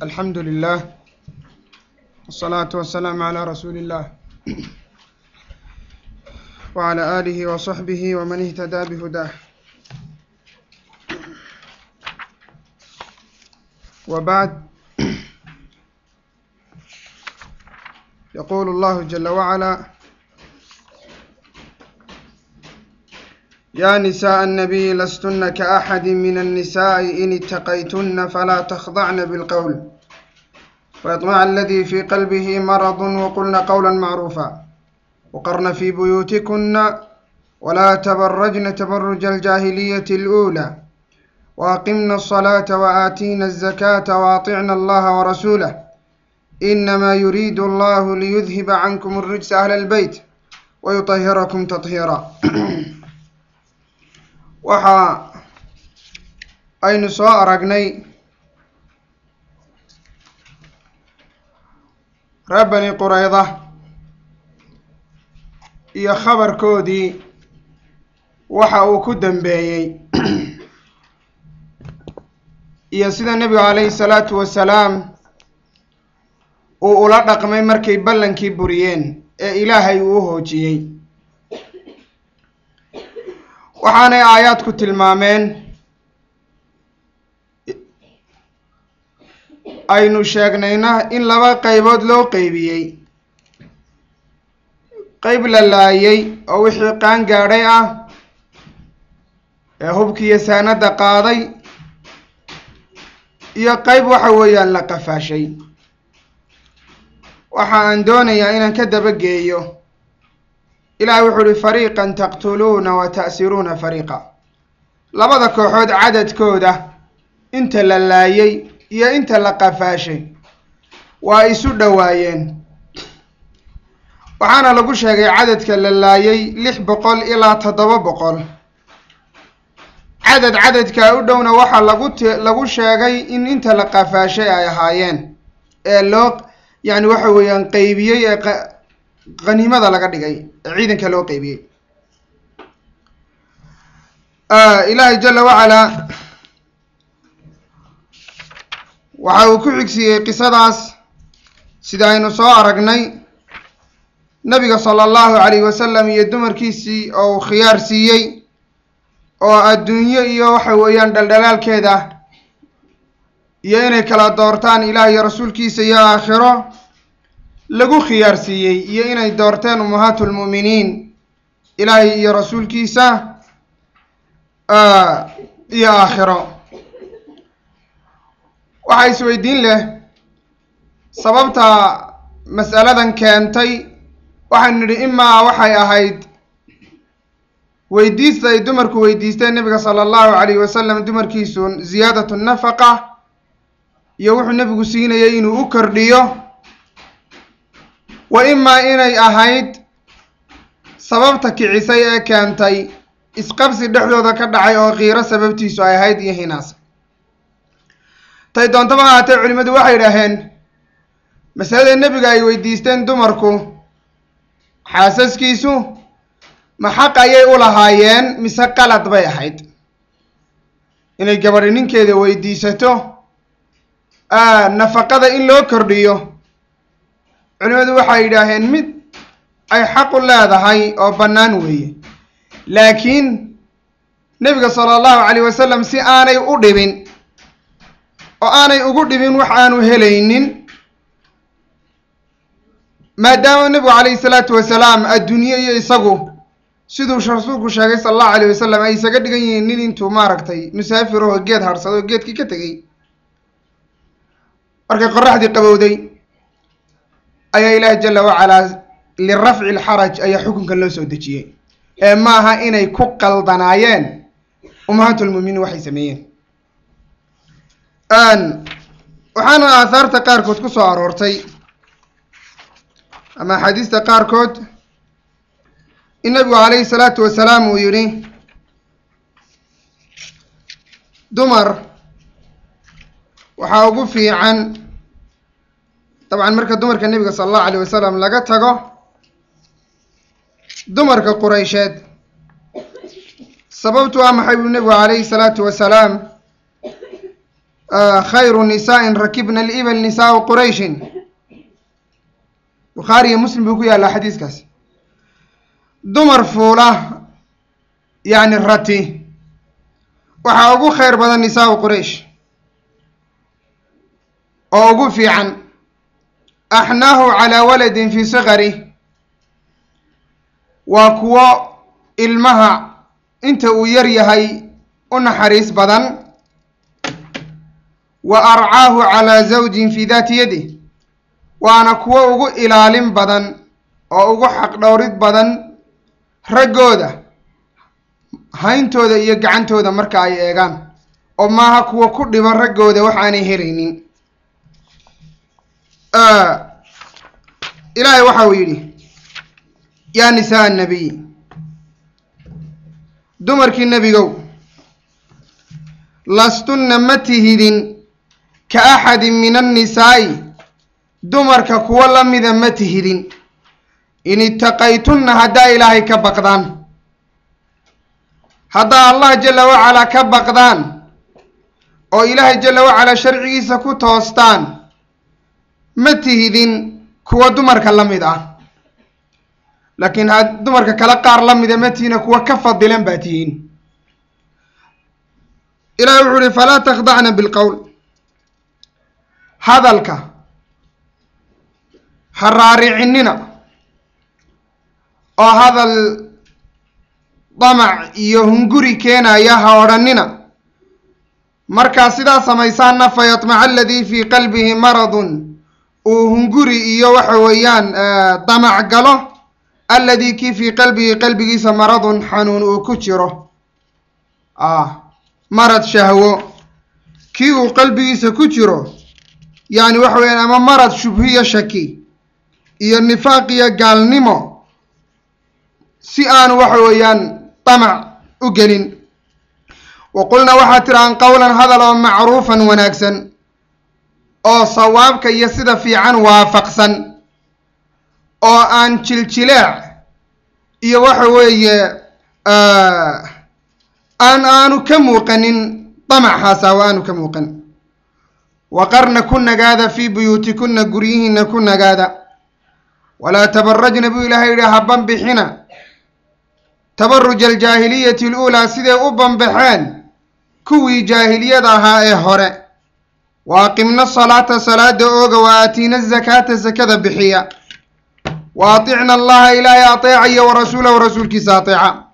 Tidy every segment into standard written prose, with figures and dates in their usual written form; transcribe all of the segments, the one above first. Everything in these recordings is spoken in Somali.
الحمد لله والصلاة والسلام على رسول الله وعلى آله وصحبه ومن اهتدى بهداه. وبعد، يقول الله جل وعلا: يا نساء النبي لستن كأحد من النساء إن اتقيتن فلا تخضعن بالقول ويطمع الذي في قلبه مرض وقلن قولا معروفا وقرن في بيوتكن ولا تبرجن تبرج الجاهلية الأولى وأقمنا الصلاة وآتينا الزكاة وأطعنا الله ورسوله إنما يريد الله ليذهب عنكم الرجس أهل البيت ويطهركم تطهيرا. waxa aynu soo aragnay reer bani qurayda iyo khabarkoodii waxa uu ku dambeeyey iyo sida nebigu calayhi salaatu wasalaam uu ula dhaqmay markay ballankii buriyeen ee ilaahay uu u hoojiyey. waxaanay aayaadku tilmaameen aynu sheegnayna in laba qaybood loo qeybiyey, qayb la laayay oo wixii qaan gaadhay ah ee hubkiiyo saanada qaaday, iyo qayb waxa weeyaan la qafaashay. waxa aan doonayaa inaan ka dabageeyo, ilaahay wuxuu uhi fariiqan taqtuluuna wa ta'siruuna fariiqa. labada kooxood cadadkooda inta la laayay iyo inta la qafaashay waa isu dhowaayeen. waxaana lagu sheegay cadadka la laayay 600 ilaa 700. cadadka u dhowna waxaa lagu sheegay in inta la qafaashay ay ahaayeen ee loo waxa weeyaan qaybiyey ee qaniimada laga dhigay ee ciidanka loo qaybiyey. ilaahay jalla wacalaa waxa uu ku xigsiiyey qisadaas sida aynu soo aragnay nabiga sala allahu calayhi wasalam iyo dumarkiisii oo uu khiyaar siiyey oo adduunyo iyo waxa weeyaan dhaldhalaalkeeda iyo inay kala doortaan ilaah iyo rasuulkiisa iyo aakhiro lagu khiyaar siiyey, iyo inay doorteen ummahaatu lmu'miniin ilaahay iyo rasuulkiisa iyo aakhiro. waxaa isweydiin leh sababta mas'aladan keentay. waxaynu nidhi imaa waxay ahayd weydiista ay dumarku weydiisteen nebiga sala allahu calayhi wasalam dumarkiisu ziyaadatu nafaqa iyo wuxuu nebigu siinayay inuu u kordhiyo, wa imaa inay ahayd sababta kicisay ee keentay isqabsi dhexdooda ka dhacay oo qiiro sababtiisu ay ahayd iyo hinaas. tay doontaba ahaatee culimmadu waxay idhaaheen masalada nebiga ay weydiisteen dumarku xaasaskiisu ma xaq ayay u lahaayeen mise qalad bay ahayd inay gabadhi ninkeeda weydiisato nafaqada in loo kordhiyo. culimadu waxay yidhaaheen mid ay xaq u leedahay oo bannaan weeye, laakiin nebiga sala allahu calayh wasalam si aanay u dhibin oo aanay ugu dhibin wax aanu helaynin, maadaama nebigu calayhi salaatu wasalaam adduunye iyo isagu siduu rasuulku sheegay sala allahu calayh wasalam ay isaga dhigan yihiin nin intuu maaragtay musaafir oo geed harsado oo geedkii ka tegey. markay qoraxdii qabowday ayaa ilaahi jalla wacalaa lirafci alxaraj ayaa xukunkan loo soo dejiyey, ee maaha inay ku qaldanaayeen ummahaatulmu'miniin waxay sameeyeen. waxaana aahaarta qaarkood ku soo aroortay ama axaadiista qaarkood in nabigu calayhi salaatu wasalaam uu yidhi dumar waxaa ugu fiican, dabcan marka dumarka nebiga sala allahu calayh wasalam laga tago, dumarka quraysheed. sababtu waa maxay buu nebigu calayhi salaatu wasalaam خير نساء ركبنا الإبل نساء قريش بخاري مسلم بيقول على حديث كاس دمر فوله يعني الرتي وحاوغو خير بدن نساء قريش أوغو في عن أحناه على ولد في صغره وكوا المها انت ويريهي ونحريس بدن وأرعاه على زوج في ذات يده وأنا كوا أوغو إلالين بدن أوغو حق دوريد بدن رجوده hayntooda iyo gacantooda marka ay eegaan oo maaha kuwa ku dhiban ragooda wax aanay helaynin ilaahay waxa uu yiri yaa nisaa nabiy dumarkii nabigow lastunna matihidin ka ahad min an-nisaa dumarka kuwa lamida matihidin in ittaqaytunna hada ilaahay ka baqdaan هذا الله جل وعلا كبقدان أو إله جل وعلا شرعي سكو توستان متهدين كوا دمر كلامدا لكن هذا دمر كلاقار لامدا متينا كوا كفض دلن باتين إله يقول فلا تخضعن بالقول هذا الك حراري عننا أو هذا طمع يهنجري كينا ياها ورننا مركا سدا سميسان فيطمع الذي في قلبه مرض وهنجري يوحويان طمع قاله الذي كي في قلبه مرض حنون وكتره مرض شهوة كي قلبه سكتره يعني وحويان أما مرض شبهية شكي النفاق يقال نمو سيان وحويان طمع أجلين وقلنا وحاتر عن قولا هذا لو معروفا وناكسا أو صوابك يسد في عن وافقسا أو أن تلتلاع يوحوي أن كموقن طمع حاسا وأن كموقن وقرن كنا قاذا في بيوتكن قريهن كنا قاذا ولا تبرجن بإلهي رهبا بحنا تبرج الجاهلية الأولى سيدة أبن بحان كوي جاهلية ها هراء وأقمنا الصلاة صلاة أوغا وآتينا الزكاة زكاة بحية وأطعنا الله إلهي أطيعي ورسوله ورسولك ساطعا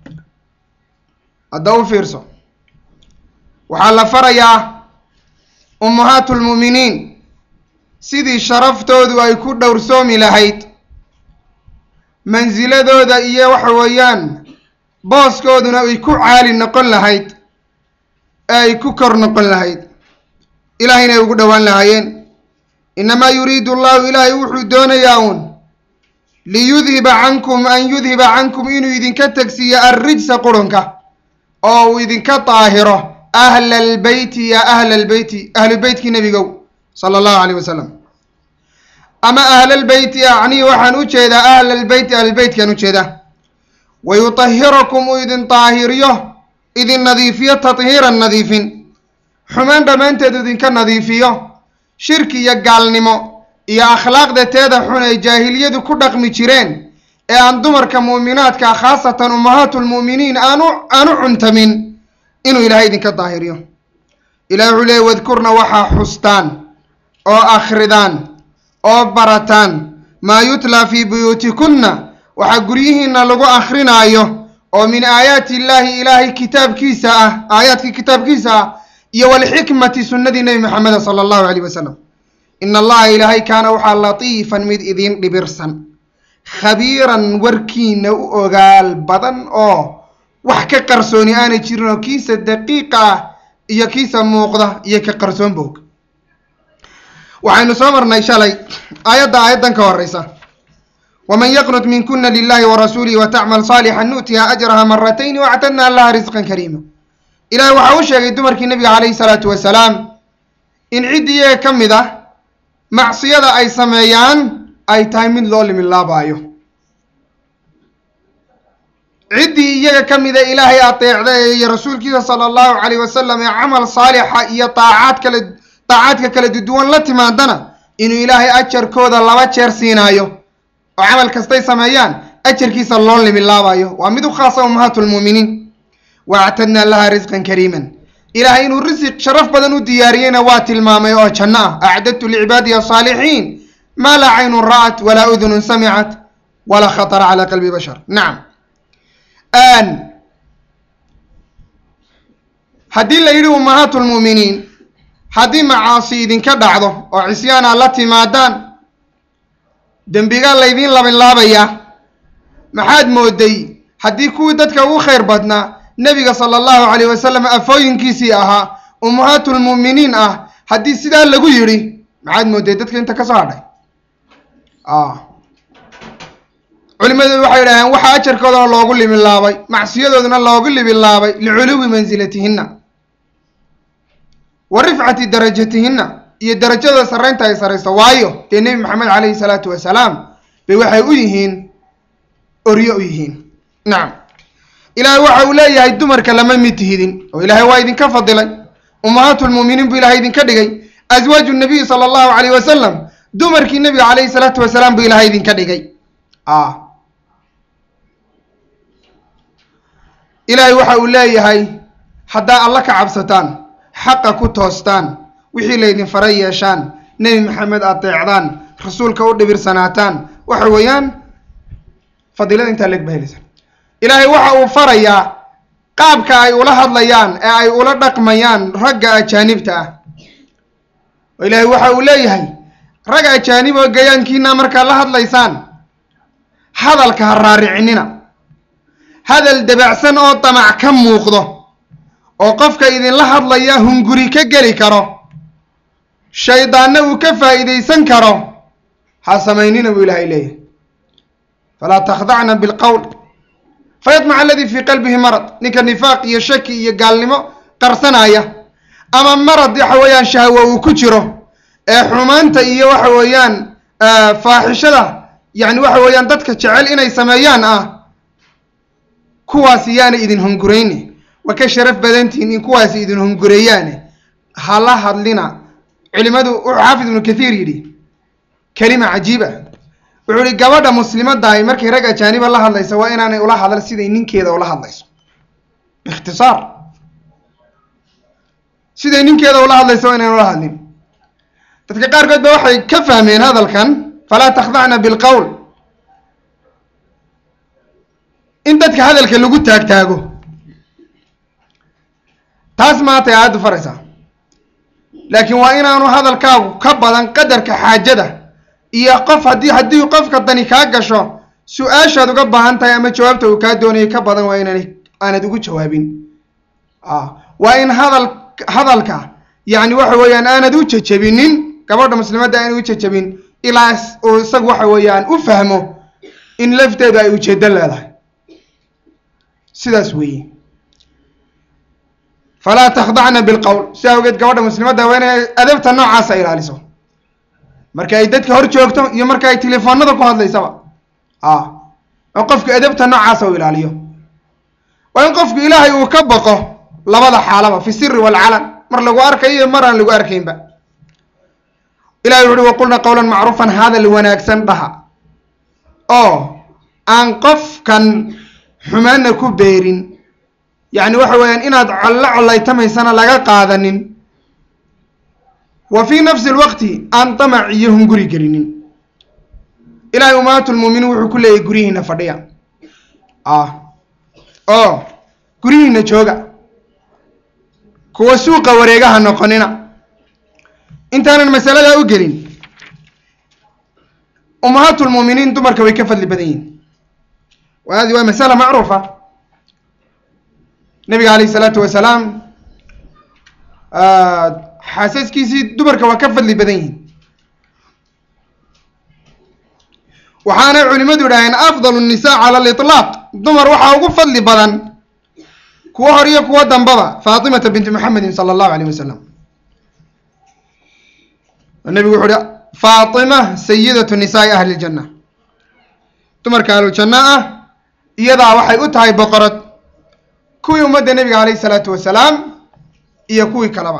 الدو فيرسو وحال فريا أمهات المؤمنين سيدي شرفتو أي كود ورسومي لهيت منزلة دودا إيا وحويان بوس كودنا ويكو عالي نقل لهيد أي كوكر نقل لهيد إلهينا يقول دوان لهيين إنما يريد الله إلهي وحو دون ياون ليذهب عنكم أن يذهب عنكم إنو إذن كتكسي الرجس قرنك أو إذن كطاهرة أهل البيت يا أهل البيت أهل البيت كي نبي قو صلى الله عليه وسلم أما أهل البيت يعني وحن أجهد أهل البيت كانوا أجهد ويطهركم إذن طاهريه إذن نظيفية تطهيرا نظيفين حمان بمن تدين كنظيفية شركي يقال نمو يا أخلاق ده تيدا حنا جاهلية دو كردق ميشيرين أن دمر كمؤمنات كخاصة أمهات المؤمنين أنو عنتمين إنو إلهي دين كطاهريه إلهي عليه واذكرنا وحا حستان أو أخردان أو برتان ما يتلى في بيوتكن وحقريهن لغو أخرنا أيوه ومن آيات الله إلهي كتاب كيسا آيات كتاب كيسا والحكمة سنة النبي محمد صلى الله عليه وسلم إن الله إلهي كان وحا لطيفا مد إذين لبرسا خبيرا وركين وقال بدن وحكا قرسوني آني جيرنو كيسا دقيقة إيا كيسا موقضة إيا كقرسون بوك وحين صمرنا إشالي آيات كوريسا ومن يقنط منكن لله ورسوله وتعمل صالحا نؤتها أجرها مرتين واعتدنا لها رزقا كريما إلى وحوشة الدمر النبي عليه الصلاة والسلام إن عدي كم ذا معصية أي سميان أي تايمين لول من الله بايو عدي إياك كم إذا إلهي أطيع يا رسول كذا صلى الله عليه وسلم عمل صالح يا طاعاتك كلا دون لا تمادنا إنه إلهي أجر كودا الله أجر سينايو وعمل كستي سمايان أجر كيس الله من الله بايو ومدو خاصة أمهات المؤمنين واعتدنا لها رزقا كريما إلهي إنه الرزق شرف بدنو دياريين وات المامي وجنة أعددت لعبادي الصالحين ما لا عين رأت ولا أذن سمعت ولا خطر على قلب بشر. نعم آن هدي اللي يريد أمهات المؤمنين هدي معاصي إذن كدعضه وعصيان التي مادان دنبيقال ليذين لمن لابيا محاد مودي هدي كودتك وخير بدنا نبي صلى الله عليه وسلم أفوين كيسي أها أمهات المؤمنين هدي سيدان لغو يري محاد مودي دتك انت كساردي علماء waxay yiraahdeen waxa ajarkooda loogu limin laabay macsiyadoodana loogu limin laabay li'uluwi manzilatihinna wa rif'ati darajatihinna iyo darajada sareynta ay sareyso waayo ee nabi maxamed kaleey salaatu wa salaam bay waxay u yihiin oriyo u yihiin. naam ilaahay waxa uu leeyahay dumarka lama mid tihidin oo ilaahay waa idin ka fadilay ummahatul muuminiin buu ilaahay idin ka dhigay azwaaju nabi sallallahu alayhi wa sallam dumarkii nabi kaleey salaatu wa salaam buu ilaahay idin ka dhigay إلهي وحاو ليهي حتى الله كعبستان حقا كتوستان وحي ليدين فريشان نبي محمد أطيعدان رسولك ورد برساناتان وحويان فضيلة انت لك بهلسان إلهي وحاو فريا قابك أي أولاد ليان أي أولاد رقميان رقا جانبتا وإلهي وحاو ليهي رقا جانب وقيان كينا مركا لهد ليسان هذا الكهراري عننا هذا الدبعسن أو طمع كم موقضه أو قفك إذن لحظ لياهم قري كجري كرو شيطان وكفى إذا يسنكرو حاسمينين وإله إليه فلا تخضعنا بالقول فيطمع الذي في قلبه مرض نك النفاق يشكي يقال لما قرصنايا أما مرض يحويان شهوة وكجره حمانتا إيا وحويان فاحشة يعني وحويان دتك تشعل إنا يسميان كواسياني إذن هنقريني وكشرف بدنتين إن كواسي إذن هنقرياني هلا هدلنا علماء حافظ ابن كثير يدي كلمة عجيبة وعلي قوادة مسلمات داي مركي رقا جانب الله الله سواء أنا أولا هذا السيدة إنين كيدا أولا هذا باختصار سيدة إنين كيدا أولا هذا سواء أنا أولا هذا تتكار قد بوحي كفى من هذا الكن فلا تخضعنا بالقول إن dadka hadalka lagu taagtaago taas ma tahay aad faraysa laakiin waa inaanu hadalkaagu ka badan qadarka xaajada iyo qof hadii qofka dani ka gasho su'aashaad uga baahan tahay ama jawaabta uu ka doonayo ka badan waa inaan aanad ugu jawaabin waa in hadalka yani waxa weeyaan aanad u jajabinin gabadha muslimadda aan u jajabin ilaa oo isagu waxa weeyaan u fahmo in lafteedu ay u jeedan leedahay سداس وي فلا تخضعنا بالقول ساوقت قوادة مسلمة وين أدبت النوع عاسا إلى لسو مركا يددك هور جوجتو يا مركا تليفون نضكو هذا لي سوا وقفك أدبت النوع عاسا إلى ليو وينقفك إلهي وكبقه لبدا حالة في السر والعلن مر لغو أركي مر لغو أركين با إلهي وقلنا قولا معروفا هذا اللي وانا أكسن بها أنقف كان حمانا كبيرين يعني وحوين إناد على يتميسنا لغا قادنين وفي نفس الوقت أن طمع إيهم قري قرينين إلى أمات المؤمنين وحكو لي قريهنا فرديا قريهنا جوغا كوا سوق وريقها نقننا انتانا المسألة لا أقرين أمهات المؤمنين دمرك ويكفل لبدين وهذه مسألة معروفة النبي عليه الصلاة والسلام حاسس كيسي دبرك وكفل لبدين وحانا علماء دورين أفضل النساء على الإطلاق دمر وحا وقفل لبدن كوا هريا كوا دنبضا فاطمة بنت محمد صلى الله عليه وسلم النبي يقول فاطمة سيدة النساء أهل الجنة دمر كانوا الجنة iyadaa waxay u tahay boqorad kuwii ummadda nebiga calayhi salaatu wasalaam iyo kuwii kaleba.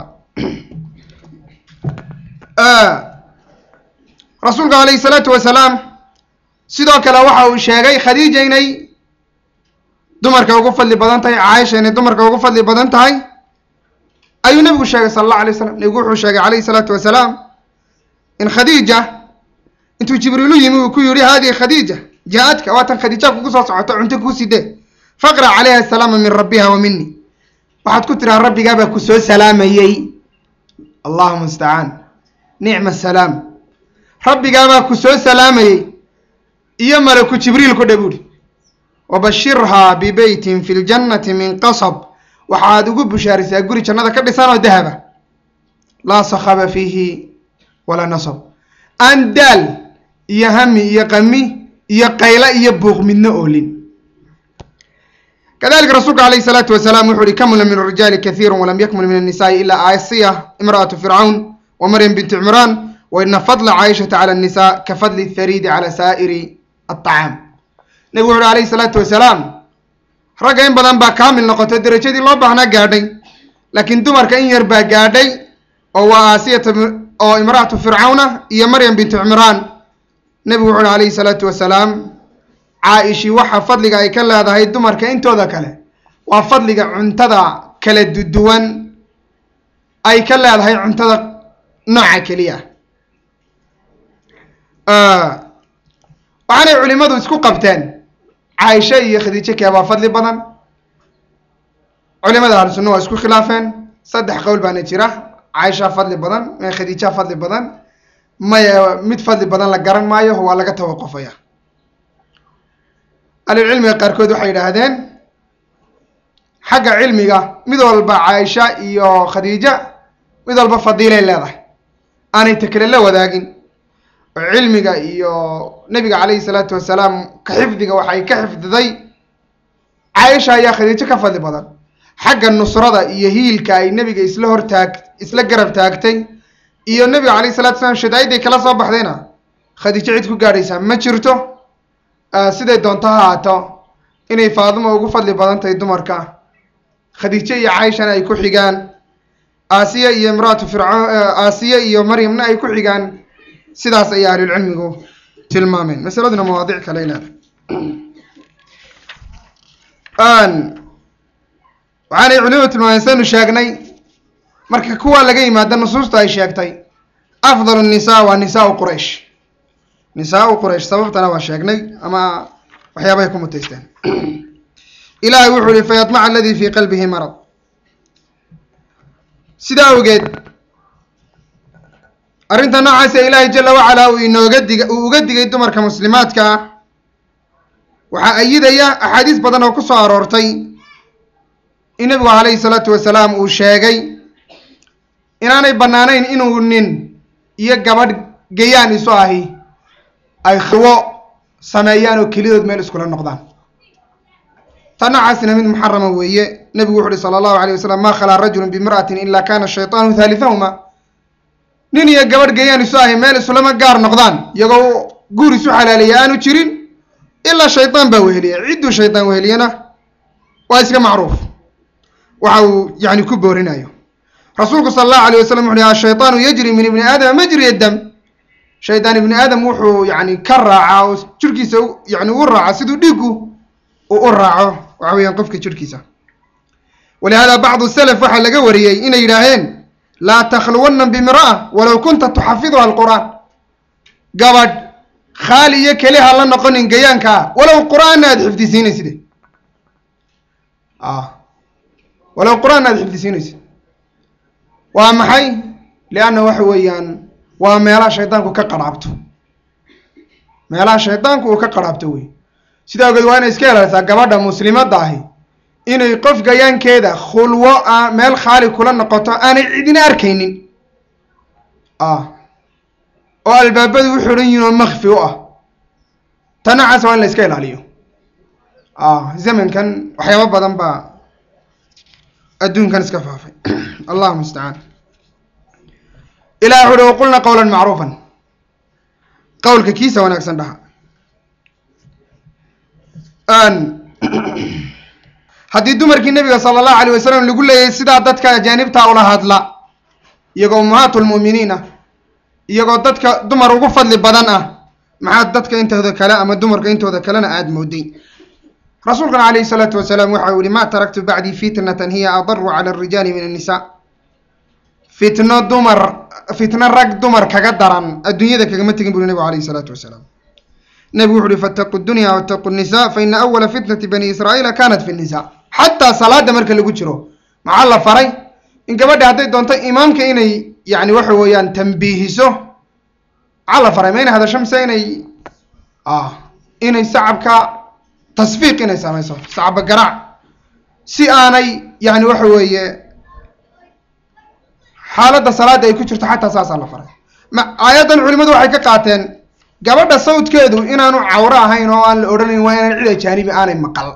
rasuulka calayhi salaatu wasalaam sidoo kale waxa uu sheegay khadiija inay dumarka ugu fadli badan tahay, caaisha inay dumarka ugu fadli badan tahay ayuu nebigu sheegay sala allahu alay wasalam. nebigu wuxuu sheegay calayhi salaatu wasalaam in khadiija intuu jibriilu yimi uu ku yidhi haadihi khadiija jaa-adka, waatan khadiija kugu soo socoto cunto kuu sidee, faqra calayha asalaama min rabbiha wa mini, waxaad ku tiraa rabbigaabaa ku soo salaamayey. allahuma mustacaan, nicma asalaam, rabbigaabaa ku soo salaamayey iyo malaku jibriil ku dhe buuhi. wabashirhaa bibeytin fi ljannati min qasab, waxaad ugu bushaarisaa guri jannada ka dhisan oo dahaba, laa sakhaba fiihi walaa nasab, aan daal iyo hami iyo qami iyo qayla iyo buuq midna oolin. kadalika rasuulka calayhi salaatu wasalaam wuxuu uhi kamula min arijaali kathiiru walam yakmul min annisaai ilaa aasiya imra'atu fircawn wa maryam binti cimraan wa ina fadla caaishata cala annisaa ka fadli thariidi cala saa'iri aطacaam. nebigu wuxu uhi calayhi salaatu wasalaam ragga in badan baa kaamil noqotay, derajadii loo baahnaa gaadhay, laakiin dumarka in yar baa gaadhay oo waa aasiyata oo imra'atu fircawna iyo maryam bintu cimraan. nebigu wuxu uhi calayhi salaatu wasalaam caaishii waxa fadliga ay ka leedahay dumarka intooda kale waa fadliga cuntada kala duwan ay ka leedahay cuntada nooca keliya. waxaanay culimadu isku qabteen caaisha iyo khadiijo keebaa fadli badan. culimada ahlu sunna waa isku khilaafeen, 3 qowl baana jira. caaisha fadli badan, khadiija fadli badan, maya mid fadli badan la garan maayo, waa laga tawaqufaya. ahlulcilmiga qaarkood waxay yidhaahdeen xagga cilmiga mid walba caaisha iyo khadiija mid walba fadiilay leedahay, aanay ta kale la wadaagin. oo cilmiga iyo nebiga calayhi salaatu wasalaam ka xifdiga waxay ka xifdiday caaisha ayaa khadiijo ka fadli badan. xagga nusrada iyo hiilka ay nebiga isla garab taagtay iyo nebiga calayhi salatu wasalaam shadaa'iday kala soo baxdayna khadiijo cid ku gaadhaysaa ma jirto. siday doonto ha haato, inay faadimo ugu fadli badan tahay dumarka, khadiijo iyo caaishana ay ku xigaan, aasiya iyo imraatu fircawn, aasiya iyo maryamna ay ku xigaan, sidaas ayay ahlulcilmigu tilmaameen. masaladuna mawaadic kale leedahay. waxaanay culimadu tilmaameen saynu sheegnay marka kuwa laga yimaado nusuusta ay sheegtay afdal الnisaa waa nisaau quraysh. nisaau quraysh sababtana waa sheegnay ama waxyaabahay ku mutaysteen. ilaahay wuxuu yihi fayatmaca aladii fii qalbihi marad. sidaa awgeed arrinta noocaasa ilaahay jala wacalaa uu uga digay dumarka muslimaadka ah. waxaa ayidaya axaadiis badan oo ku soo aroortay in nabigu calayhi salaatu wasalaam uu sheegay inaanay bannaanayn inuu nin iyo gabadh gayaan isu ahi ay khiwo sameeyaan oo kelidood meel iskula noqdaan. ta noocaasina mid muxarama weeye. nebigu wuxu uhi sala allahu alayh wasalam maa khalaa rajulun bimra'atin ilaa kana shaytaanu thalithahuma. nin iyo gabadh gayaan isu ahi meel isulama gaar noqdaan iyagoo guur isu xalaaleeya aanu jirin ilaa shaytaan baa weheliya. cidduu shaytaan weheliyana waa iska macruuf, waxa uu yani ku boorinayo. rasuulku sala allahu alayh wasalam wuxu uhi ashaytaanu yajri min ibni aadama majriya dam. shaydaan ibni aadam wuxuu yani ka raacaa oo jirkiisa yani u raaca siduu dhiiggu uu u raaco waxa weeyaan qofka jirkiisa. walihada bacdu salaf waxaa laga wariyey inay yidhaaheen laa takhluwanna bimra'a walow kunta tuxafiduha alqur'aan. gabadh khaali iyo keli ha la noqonin gayaanka ah walow qur'aanna aada xifdisiinaysid. walow qur'aanna aada xifdisiinaysid. waa maxay? lianna waxa weeyaan waa meelaha shaydaanku ka qarhaabto, meelaha shaydaanku uu ka qarhaabto wey. sidaa ogeed waa inay iska ilaalisaa gabadha muslimadda ahi inay qof gayaankeeda khulwo meel khaali kula noqoto aanay cidina arkaynin, oo albaabadu u xiran yihin oo makfi u ah. ta noocaas waa in la iska ilaaliyo. zamankan waxyaaba badan baa adduunkan iska faafay. allahuma mustacaan. ilah wuxu uhi waqulna qawla macruufan, qowlka kiisa wanaagsan dhaha. haddii dumarkii nebiga sala allahu alayh wasalam lagu leeyahay sidaa dadka ajaanibtaa ula hadla iyagoo ummahaatulmu'miniin ah iyagoo dadka dumar ugu fadli badan ah maxaa dadka intooda kale ama dumarka intooda kalena aada mooday rasuulkana calayhi salaatu wasalaam waxa uu yihi maa taraktu bacdii fitnatan hiya adaru cala alrijaali min annisaa fitno rag dumar kaga daran adduunyada kagama tegin buri nebigu calayhi salaatu wasalaam nebigu wuxu uhi fattaqu dunya wattaqu nisa fa ina awala fitnati bani israa'iila kanat fi nisa xataa salaada marka lagu jiro maxaa la faray in gabadha hadday doonto imaamka inay yani waxa weeyaan tambiihiso maxaa la faray ma inay hadasho mise inay sacabka tasfiiq inay samayso sacaba garaac si aanay yani waxa weeye xaaladda salaada ay ku jirto xataa saasaa la faray aayaddan culimadu waxay ka qaateen gabadha sawdkeedu inaanu cawro ahayn oo aan la odhanayn waa inaan cid ajaanibi aanay maqal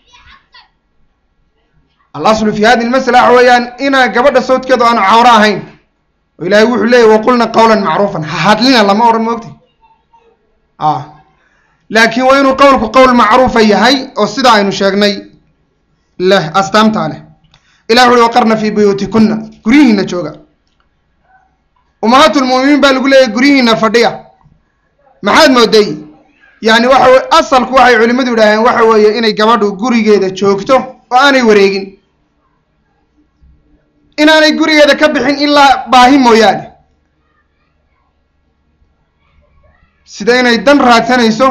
alaslu fi hadi lmasala waxa weeyaan inaa gabadha sawdkeedu aanu cawro ahayn oo ilaahay wuxuu leeyahy waqulna qawlan macruufan ha hadlina lama odhan moogtay laakiin waa inuu qowlku qowl macruufa yahay oo sida aynu sheegnay leh astaamtaa leh ilah wuxu uhi waqarna fii buyuutikunna guryihiina jooga ummahaatulmu'miniin baa lagu leeyahy guryihiina fadhiya maxaad mooday yani waxa asalku waxay culimadu yidhaaheen waxa weeye inay gabadhu gurigeeda joogto oo aanay wareegin inaanay gurigeeda ka bixin ilaa baahi mooyaane sida inay dan raadsanayso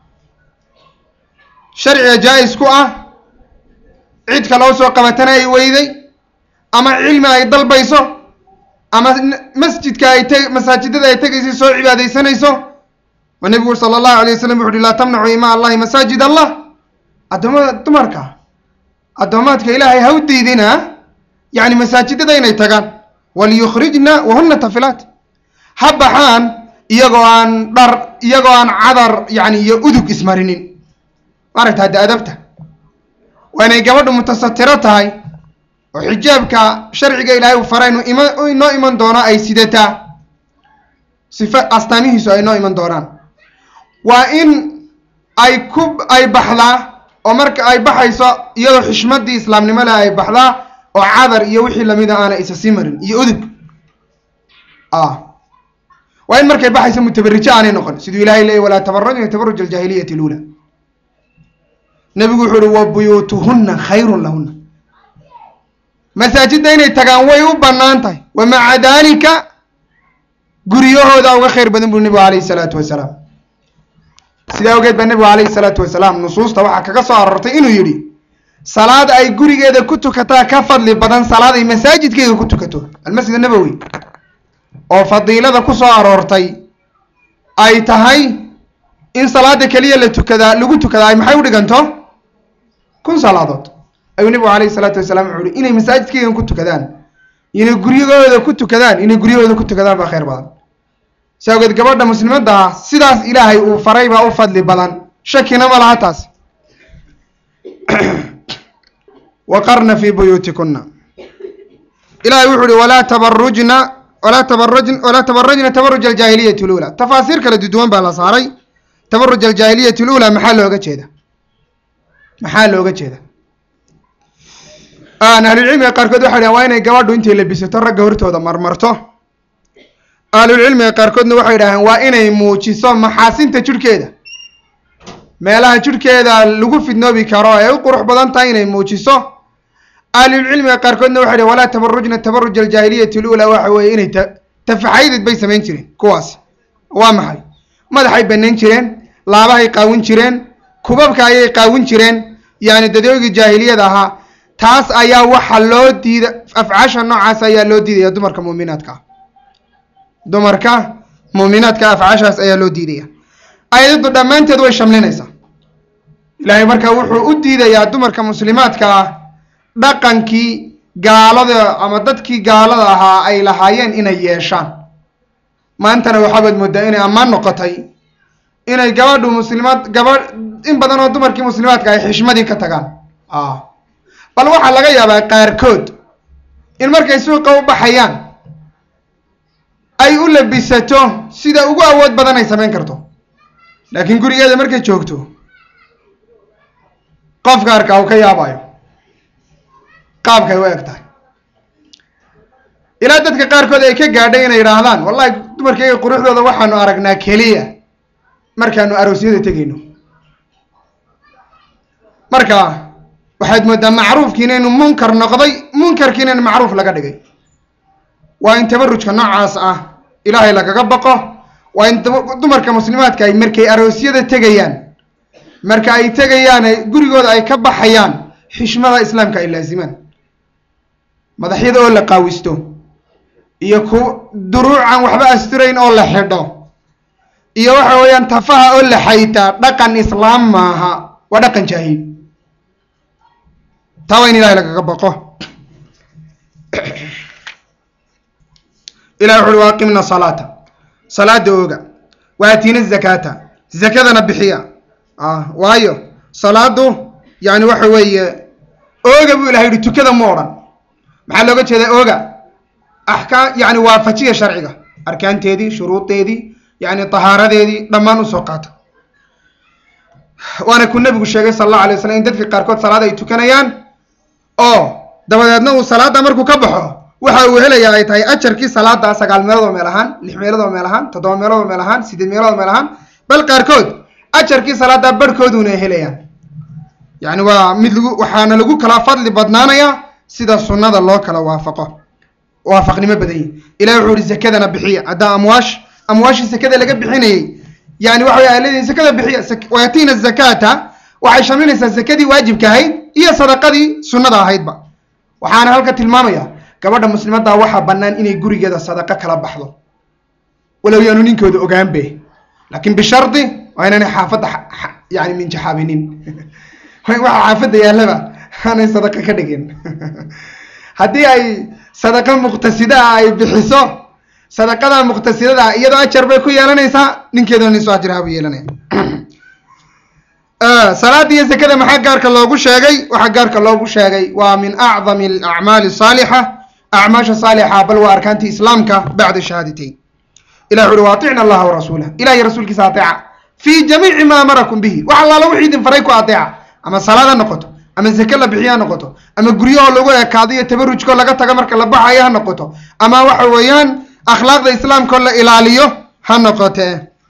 sharciga jaa-is ku ah cid kale oo soo qabatana ay weyday ama cilmi ay dalbayso ama masjidka masaajidada ay tegayso soo cibaadaysanayso wa nebigu sala allahu alayh wasalam wuxu uhi laa tamnacu imaa allahi masaajid allah dumarka addoomaadka ilaahay ha u diidina yani masaajidada inay tagaan waliyukhrijna wahuna tafilaat ha baxaan iyagoo aan cadar yani iyo udug ismarinin maaragta hadda adabta waa inay gabadhu mutasatiro tahay oo xijaabka sharciga ilaahay u faray inoo iman doono ay sidataa sifa astaamihiisu ay noo iman doonaan waa in ay baxdaa oo marka ay baxayso iyadoo xishmadii islaamnimo leh ay baxdaa oo cadar iyo wixii lamida aana isa sii marin iyo udug waa in markay baxayso mutabarijo aanay noqon siduu ilahay leeyay walaa tabarajna tabaruj aljaahiliyati lula nebigu wuxuu uhi wa buyuutuhunna khayrun lahunna masaajidda inay tagaan way u bannaan tahay wa maca daalika guryahooda uga khayr badan buu nebigu calayhi salaatu wasalaam sidaa awgeed baa nebigu calayhi salaatu wasalaam nusuusta waxaa kaga soo aroortay inuu yidhi salaad ay gurigeeda ku tukataa ka fadli badan salaad ay masaajidkeeda ku tukato almasjid nabowi oo fadiilada ku soo aroortay ay tahay in salaada keliya lagu tukadaa ay maxay u dhiganto 1000 salaadood ayuu nebigu calayhi salaatu wasalaam wuxuu yihi inay masaajidkeedan ku tukadaan inay guryahooda ku tukadaan baa khayr badan si awgeed gabadha muslimadda ah sidaas ilaahay uu faray baa u fadli badan shakina ma laha taas waqarna fii buyuutikunna ilaahay wuxuu uhi walaa tabarajna tabaruj aljaahiliyati lula tafaasiir kala duwan baa la saaray tabaruj aljaahiliyati lula maxaa looga jeeda ahlulcilmiga qaarkood waxay dhahan waa inay gabadhu intay labisato ragga hortooda marmarto ahlulcilmiga qaarkoodna waxay dhaaheen waa inay muujiso maxaasinta jirhkeeda meelaha jirhkeeda lagu fidnoobi karo ee u qurux badan tahay inay muujiso ahlulcilmiga qaarkoodna waxay dhahen walaa tabarujna tabaruj aljaahiliyati lula waxa weeye inay tafaxaydid bay samayn jireen kuwaas waa maxay madaxay banayn jireen laabahay qaawin jireen kubabka ayay qaawin jireen yani dadoogii jaahiliyada ahaa taas ayaa waxa loo diida afcaasha noocaas ayaa loo diidaya dumarka mu'minaadka afcaashaas ayaa loo diidaya ayaddu dhammaanteed way shamlinaysaa ilaahay markaa wuxuu u diidayaa dumarka muslimaadka ah dhaqankii gaalada ama dadkii gaalada ahaa ay lahaayeen inay yeeshaan maantana waxaabaad moodaa inay ammaan noqotay inay gabadhu in badan oo dumarkii muslimaadka ay xishmadii ka tagaan bal waxaa laga yaabaa qaarkood in markay suuqa u baxayaan ay u labisato sida ugu awood badan ay samayn karto laakiin gurigeeda markay joogto qofka arkaa uu ka yaabayo qaabkay u egtahay ilaa dadka qaarkood ay ka gaadhay inay yidhaahdaan wallahi dumarkayga quruxdooda waxaanu aragnaa keliya markaanu aroosyada tegayno marka waxaad moodaa macruufkiina inuu munkar noqday munkarkiina in macruuf laga dhigay waa in tabarrujka noocaas ah ilaahay lagaga baqo waa in dumarka muslimaadka ay markay aroosyada tegayaan marka ay tegayaan gurigooda ay ka baxayaan xishmada islaamka ay laazimaan madaxyada oo la qaawisto iyo ku duruucan waxba asturayn oo la xidho iyo waxa weeyaan tafaha oo la xaytaa dhaqan islaam maaha waa dhaqan jaahil tawa in ilaahay lagaga baqo ilaahay wuxuu waaqimna salaata salaada ooga waatina zakata zakadana bixiya waayo salaadu yani waxa weeye ooga buu ilaahay yidhi tukada ma odhan maxaa looga jeedaa ooga axkaam yani waafajiya sharciga arkaanteedii shuruudeedii yani tahaaradeedii dhammaan usoo qaata waana ku nabigu sheegay sal allahu alay wasalam in dadka qaarkood salaada ay tukanayaan oo dabadeedna uu salaada markuu ka baxo waxa uu helayaa ay tahay ajarkii salaada 9 meelood oo meel ahaan 6 meelood oo meel ahaan 7 meelood oo meel ahaan 8 meelood oo meel ahaan bal qaarkood ajarkii salaada barkooduna helayaan yani waa mid waxaana lagu kala fadli badnaanaya sida sunnada loo kala waafaqnimo badan ilaahay wuxuu yiri zakadana bixiya ada amwaash zakada laga bixinayay yani waxa ay leedahay zakada bixiya waatina zakata waxay shamilaysaa zakadii waajibka ahayd iyo sadaqadii sunnada ahaydba waxaana halka tilmaamaya gabadha muslimadda waxa bannaan inay gurigeeda sadaqa kala baxdo walow yaanu ninkooda ogaanbe laakiin bishardi waa inaan xaafadda yani min jaxaabinin waxa xaafadda yaalaba aanay sadaqa ka dhigin haddii ay sadaqa muqtasida ay bixiso sadaqada muqtasidada iyadoo ajar bay ku yeelanaysaa ninkeeduna soo ajir habu yeelanaya salaada iyo zakada maxaa gaarka loogu sheegay waxa gaarka loogu sheegay waa min a'zami al-a'mal as-salihah a'maasha salihah bal waa arkaantii islaamka bacda shahaadatayn ilaahu waati'na allah wa rasuulahu ilaahi rasuulkiisa ateeca fi jamii'i ma amarakum bihi wa alla wixii idin faray ku ateeca ama salaada noqoto ama zakada bixiya noqoto ama guryaha lagu eekaadiyo tabarrujko laga taga marka la baxayo noqoto ama waxa weeyaan akhlaaqda islaamka la ilaaliyo ha noqote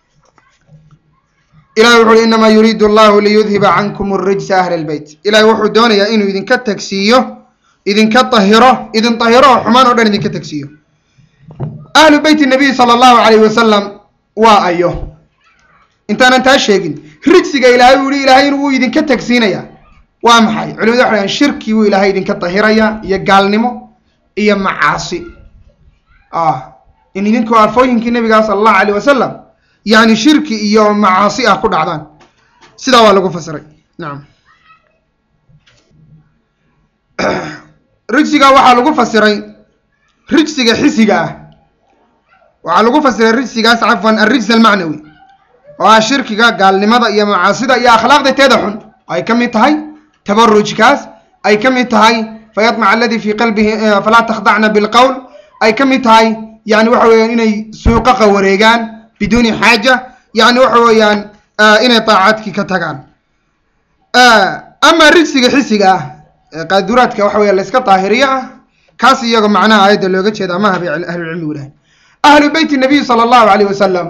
ilaahay wuxuu inama yuriidu allahu liyudhiba cankum ar-rijsa ahla al-bayt ilaahay wuxuu doonayaa inuu idinka tagsiiyo idinka tahiro idin tahiro xumaan oo dhan idinka tagsiiyo ahlu bayti nabi sallallahu alayhi wasallam waa ayo intaan taa sheegin rijsiga ilaahay uu ilaahay inuu idinka tagsiinaya waa maxay culimadu waxay shirki uu ilaahay idinka tahiraya iyo gaalnimo iyo macaasi in idinku afooyinkii nabiga sallallahu alayhi wasallam يعني شركي iyo macaasi ah ku dhacdaan sida waa lagu fasiray naam rijsiga waxa lagu fasiray rijsiga xisiga ah waxa lagu fasiray rijsigaas afwan ar-rijs al-ma'nawi waa shirkiga gaalnimada iyo macaasida iyo akhlaaqda teeda xun ay kamid tahay tabarrujkaas ay kamid tahay fayatma alladhi fi qalbihi fala takhda'na bil qawl ay kamid tahay yani waxa weeyaan inay suuqa wareegaan بدون حاجة يعني وحويان إني طاعتك كتغان أما الرجسك حسك قدراتك وحويان لسك طاهرية كاسي يقول معناها آيات اللي قلت هذا ما هي أهل العلم يقولها أهل بيت النبي صلى الله عليه وسلم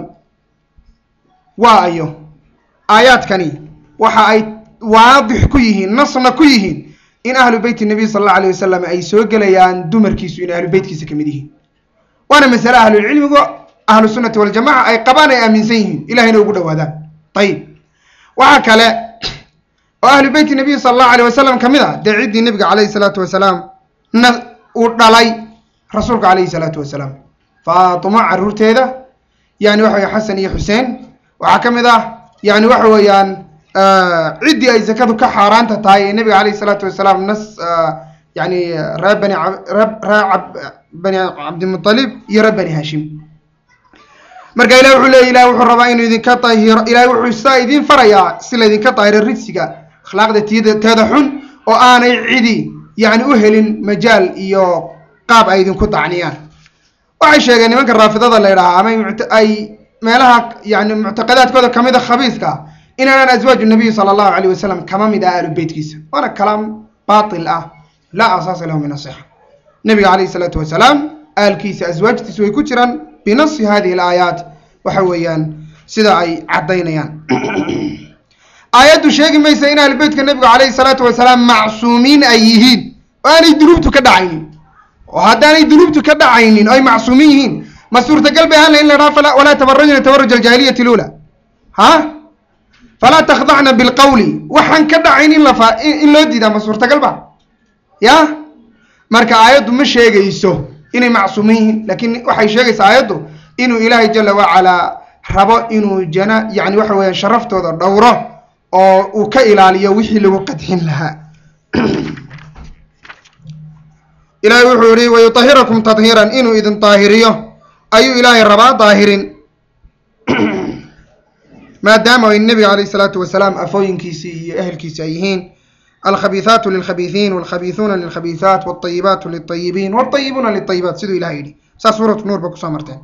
وآيو آيات كني وحا واضح كيهين نصنا كيهين إن أهل بيت النبي صلى الله عليه وسلم أي سوق ليان دمر كيسو إن أهل بيت كيسو كمديهين وأنا مثلا أهل العلم يقول أهل السنة والجماعة أي قبانا يأمنسيهم إلهي نوقود هذا طيب وهكذا وأهل بيت النبي صلى الله عليه وسلم كمذا دعيد النبي عليه الصلاة والسلام ودلي رسولك عليه الصلاة والسلام فطمع الرورت هذا يعني وحوي حسن يا حسين وحكمذا يعني وحوي عدي أي زكاة كحاران تتاي النبي عليه الصلاة والسلام نص يعني رب بني عبد المطلب يا بني هاشم marka ilaahay wuxuu leeyahay ilaahay wuxuu rabaa inuu idinka tahiro ilaahay wuxuu saa idin farayaa sila idinka tahiro rijsiga akhlaaqda teeda xun oo aanay cidi yani u helin majaal iyo qaab ay idinku tacniyaan waxay sheegeen nimanka raafidada la yiraahdo ama ay meelaha yani mu'taqadaadkooda kamida khabiiska إن أنا أزواج النبي صلى الله عليه وسلم كما مدى آل البيت كيسا وأنا كلام باطل لا أساس له من الصحة. النبي عليه الصلاة والسلام آل كيسا أزواج تسوي كترا بنص هذه الآيات وحويان سداعي عدينيان آيات شيء ما يسينا آل البيت كالنبي عليه الصلاة والسلام معصومين أيهين وأنا يدلوبتو كدعينين وهداني يدلوبتو كدعينين أي معصومين ما سورة قلبها إلا رافلا ولا تبرجنا تبرج الجاهلية الأولى ها فلا تخضعنا بالقول وحن كدعينين لفا إن لو دي دا ما سورة قلبها يا marka aayadu ma sheegayso inay macsuumiin laakiin waxay sheegaysaa aayadu inuu Ilaahay jalla wa ala rabo inuu jana yani waxa weeyaan sharaftooda dhowro oo uu ka ilaaliyo wixii lagu qadxin lahaa Ilaahay wuxuu yiri wa yutahhirakum tadhiran inuu idin taahiriyo ayuu Ilaahay rabaa taahirin maadaama ay nabi alayhi salatu wasalaam afooyinkiisi iyo ehelkiisi ay yihiin الخبيثات للخبيثين والخبيثون للخبيثات والطيبات للطيبين والطيبون للطيبات سيدو إلهي دي سورة نور بكسا مرتين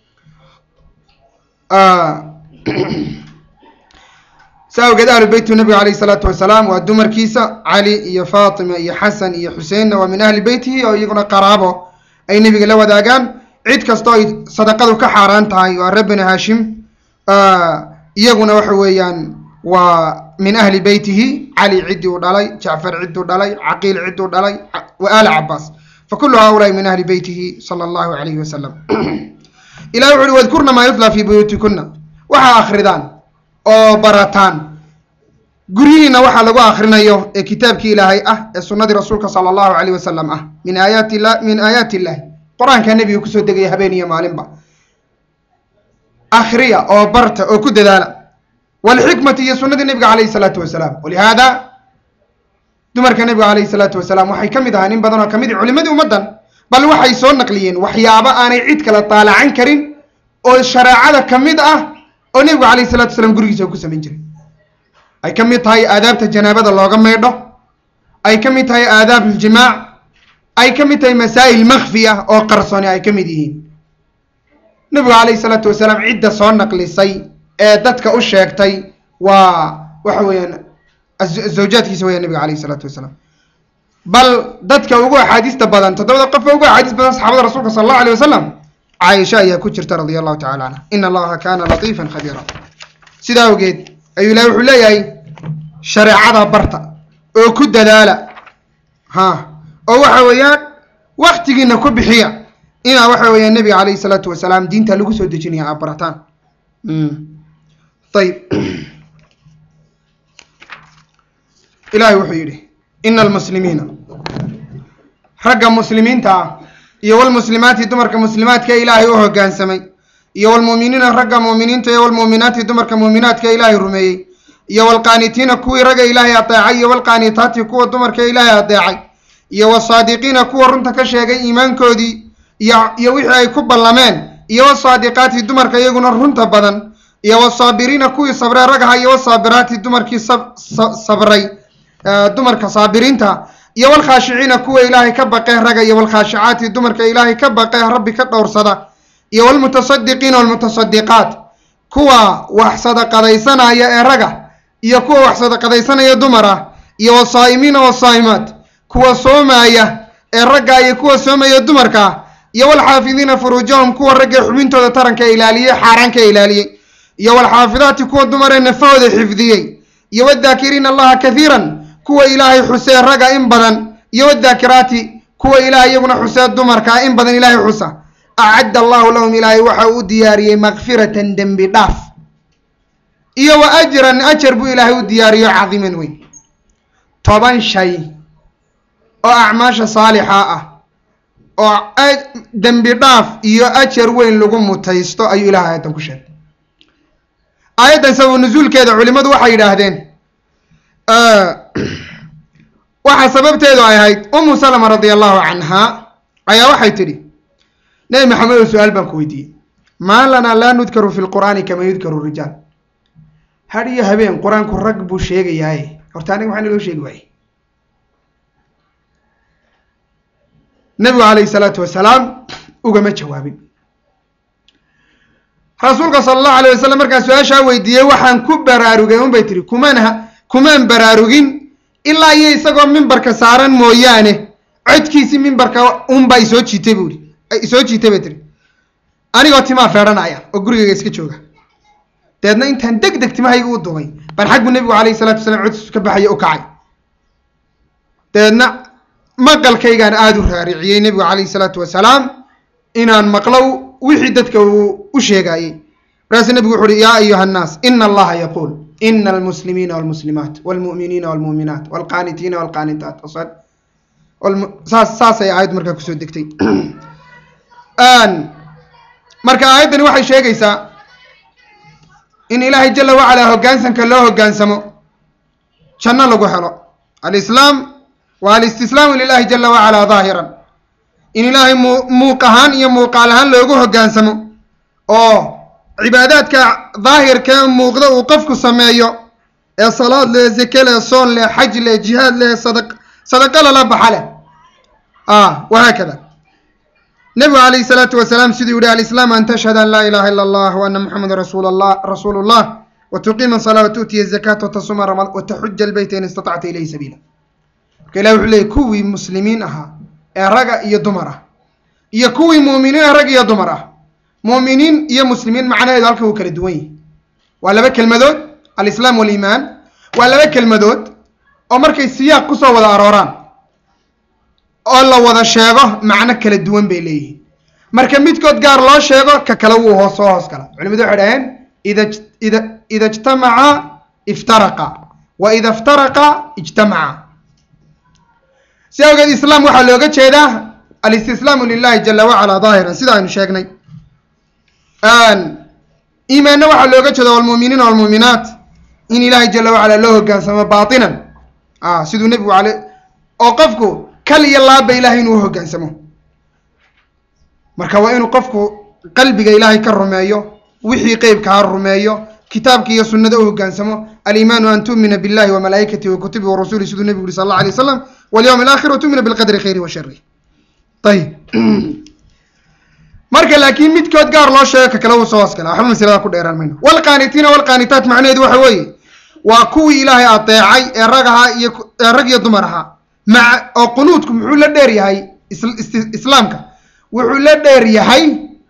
ساو قد أهل البيت النبي عليه الصلاة والسلام والدمر كيسا علي يا فاطمة يا حسن يا حسين ومن أهل بيته أو يقول قرابه أي نبي قال وذا قام عيد كستوي صدقته كحاران تاي وربنا هاشم يقول وحويان ومن أهل بيته علي عدو دالي جعفر عدو دالي عقيل عدو دالي وآل عباس فكل هؤلاء من أهل بيته صلى الله عليه وسلم إلى وعلي واذكرنا ما يطلع في بيوتكن وحا آخردان أو براتان قرينا وحا لغو آخرنا يو كتابك إلهي السنة رسولك صلى الله عليه وسلم من آيات الله قرآن كان نبي يكسو دقي هبيني يا معلم با آخرية أو برت أو كد ذلك والحكمة هي سنة النبي عليه الصلاة والسلام ولهذا دمرك النبي عليه الصلاة والسلام وحي كمدها نين بدنا كمد علماء ومدن بل وحي سون نقليين وحيابا أنا عيد كلا طالع عن كريم أو الشراعة كمدها أو النبي عليه الصلاة والسلام قريجة وكسر من جري أي كمد هاي آداب الجنابة الله قم يده أي كمد هاي آداب الجماع أي كمد هاي مسائل مخفية أو قرصوني أي كمدهين النبي عليه الصلاة والسلام عدة سون نقلي صي dadka u sheegtay waxa weeyaan zawjaadkiisa weeyaan nabiga kaleey salaatu wasalaam bal dadka ugu xadiista badan todobada qof ugu xadiis badan saxaabada rasuulka sallallahu alayhi wasallam Aisha ayaa ku jirta radiyallahu ta'ala anha inna allaha kana latifan khabira sidaa ogeed ayuu Ilaahay wuxuu leeyahay shariicada barta oo ku dadaala oo waxa weeyaan waqtigiina ku bixiya ina waxa weeyaan nabiga kaleey salaatu wasalaam diinta lagu soo dejinayo abartaan طيب إلهي وحيده إن المسلمين رجع مسلمين تا يو المسلمات دمر كمسلمات كإلهي وهو كان سمي يو المؤمنين رجع مؤمنين تا يو المؤمنات دمر كمؤمنات كإلهي رمي يو القانتين كوي رجع إلهي أطيعي يو القانتات كوي دمر كإلهي أطيعي يو الصادقين كوي رنت كشيء إيمان كودي يو وحي كوب اللمان يو الصادقات دمر كيجون رنت بدن يو الصابرين كوي صبر رجع يو الصابرات دمر كي صبري دمر كصابرين تا يو الخاشعين كوي إلهي كبقه رجع يو الخاشعات دمر كإلهي كبقه ربي كدور صدا يو المتصدقين والمتصدقات كوا وحصد قديسنا يا رجع يو كوا وحصد قديسنا يا دمرة يو الصائمين والصائمات كوا صوما يا رجع يو كوا صوما يا دمر كا يو الحافظين فروجهم كوا رجع حمين تو ترن كإلالية حران كإلالية يو الحافظات كوا دمر النفاذ حفظية يو الذاكرين الله كثيرا كوا إلهي حسين رجع إن بدن يو الذاكرات كوا إلهي يبنى حسين دمر كا إن بدن إلهي حسين أعد الله لهم إلهي وحاو دياري مغفرة دنب داف يو أجرا أجر بو إلهي دياري عظيما وين طبعا شيء أو أعماش صالحة أو دنب داف يو أجر وين لغم متيستو أي إلهي آيات كشان آيات سوى نزول كذا علماء وحي راهدين وحا سبب تيدو آيات سلمة رضي الله عنها آية وحي تري نبي محمد سؤال بنكويدي ما لنا لا نذكر في القرآن كما يذكر الرجال هذه هبين قرآن كرقب شيء ياي أرتاني محن له شيء واي النبي عليه الصلاة والسلام وقام جوابين rasuulka sallallahu alayhi wasallam markaa su-aashaa weydiiyey waxaan ku baraarugay un bay tiri kumaan baraarugin ilaa iyo isagoo mimbarka saaran mooyaane codkiisii mimbarka unbaa isoo jiitay buuri isoo jiitay bay tiri anigoo timaa feedhanaya oo gurigayga iska jooga deedna intaan deg deg timahayga u duubay baan xaggu nebigu calayhi salaatu wasalaam codkiisu ka baxaya u kacay deedna maqalkaygaan aada u raariciyey nebigu calayhi salaatu wasalaam inaan maqlo wixii dadka uu u sheegayey markaasuu nebigu wuxu uhi yaa ayuha annaas ina allaha yaquul ina almuslimiina walmuslimaat walmu'miniina walmu'minaat walqaanitiina walqaanitaat saasay aayad markaa kusoo degtay marka aayaddani waxay sheegaysaa in ilaahay jala wacalaa hoggaansanka loo hoggaansamo janno lagu helo alislaam wa alistislaamu lilahi jala wacalaa daahiran in ilaahay muuq ahaan iyo muuqaal ahaan loogu hoggaansamo oo cibaadaadka daahirkee muuqda uu qofku sameeyo ee salaad leh zake leh soon leh xaj leh jihaad leh sadaqa lala baxa leh wahaakada nebigu calayhi salaatu wasalaam siduu yihi alislaam an tashhada an laa ilaha ila allah wa ana muxameda rasuulu llah wa tuqiima salaa wa tu'tiya zakaata wa tasuma ramadaan wa taxuja albayta in istatacta ilayhi sabiila marka ilahi wuxuu leeyay kuwii muslimiin ahaa ee raga iyo dumar ah iyo kuwii mu'miniin ah rag iyo dumar ah mu'miniin iyo muslimiin macnaheedu halka uu kala duwan yahay waa laba kelmadood alislaam waliimaan waa laba kelmadood oo markay siyaaq kusoo wada arooraan oo la wada sheego macno kala duwan bay leeyihiin marka midkood gaar loo sheego ka kale wuu soo hoos gala culimadu waxay dhaheen ida ijtamaca iftaraqa wa ida iftaraqa ijtamaca si awgeed islaam waxaa looga jeedaa alistislaamu lilahi jala wacalaa daahiran sida aynu sheegnay iimaanna waxaa looga jeeda walmu'miniina walmu'minaat in ilaahay jala wacalaa loo hoggaansamo baatinan siduu nebigu oo qofku kal iyo laabba ilaahay inuu hoggaansamo marka waa inuu qofku qalbiga ilaahay ka rumeeyo wixii qeybka ha rumeeyo kitaabka iyo sunnada u hoggaansamo aliimaanu an tu'mina billahi wa malaa'ikatihi wa kutubihi wa rasulihi siduu nebigu yuri sal allahu alayh wasalam walyawmi alaakhir wa tu'mina bilqadri khayri wa sharri ayib marka laakiin midkood gaar loo sheego ka kale wuu soo hoosgala waxba masalada ku dheeraan mayno walqaanitiina walqaanitaat macnaheedu waxa weeye waa kuwii ilaahay adeecay ee rag iyo dumar ahaa oo qunuudku muxuu la dheer yahay islaamka wuxuu la dheer yahay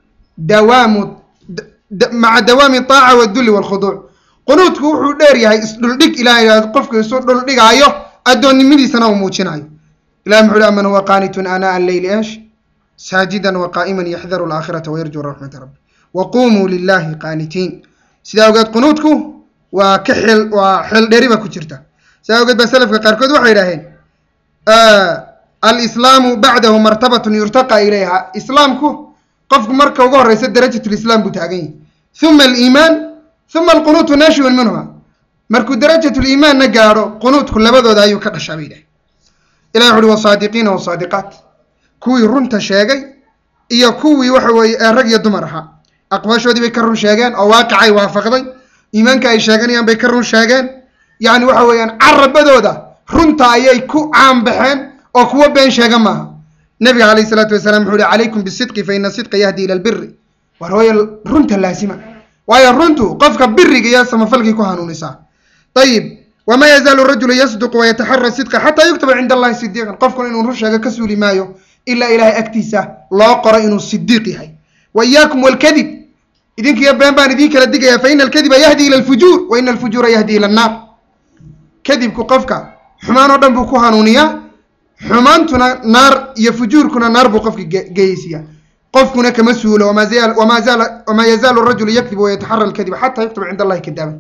maca dawaami taaca wadulli walkhuduuc qunuudku wuxuu dheer yahay isdhuldhig ilahay qofku isu dhuldhigaayo addoonnimadiisana uu muujinayo ilahi muxuu hi aman huwa qaanitun anaa alleyli eesh saajidan waqaa'iman yaxdaru alaakhirata wayarjuu raxmata rabbi waqumuu lilahi qaanitiin sidaa awgeed qunuudku waa xeel dheeri baa ku jirta sidaa awgeed baa salafka qaarkood waxay idhaaheen alislaamu bacdahu martabatun yurtaqa ilayha islaamku qofku marka ugu horeysa darajatulislaam buu taagan yahay uma aliimaan uma alqunuutu naashiun minhuma markuu darajatuliimaanna gaadho qunuudku labadooda ayuu ka dhashaa bay idhahen ilahi wuxu uhi wasaadiqiina wasaadiqaat kuwii runta sheegay iyo kuwii waxa weeye ee rag iyo dumar ahaa aqwaashoodii bay ka run sheegeen oo waaqicay waafaqday iimaanka ay sheeganayaan bay ka run sheegeen yacni waxa weeyaan carabadooda runta ayay ku caanbaxeen oo kuwo been sheega maaha nebiga calayhi salaatu wasalaam wuxuu uhi calaykum bisidqi fa ina sidqa yahdi ila albiri war hooya runta laasima waayo runtu qofka biriga iyo samafalkii ku hanuunisaa ayib wamaa yazaalu rajulu yasduqu wayataxara sidqa xataa yuktaba cinda allahi sidiiqan qofkuna inuu run sheego ka suuli maayo ilaa ilaahay agtiisa loo qoro inuu sidiiq yahay wa iyaakum walkadib idinkiyo been baan idiin kala digayaa fa ina alkadiba yahdi ila alfujuur wa ina alfujuura yahdi ila annaar kadibku qofka xumaan oo dhan buu ku hanuuniyaa xumaantuna naar iyo fujuurkuna naar buu qofka geysiyaa qofkuna kama suulo wamaa yazaalu rajulu yakdibu wayataxara alkadiba xataa yuktaba cinda allahi kadaaban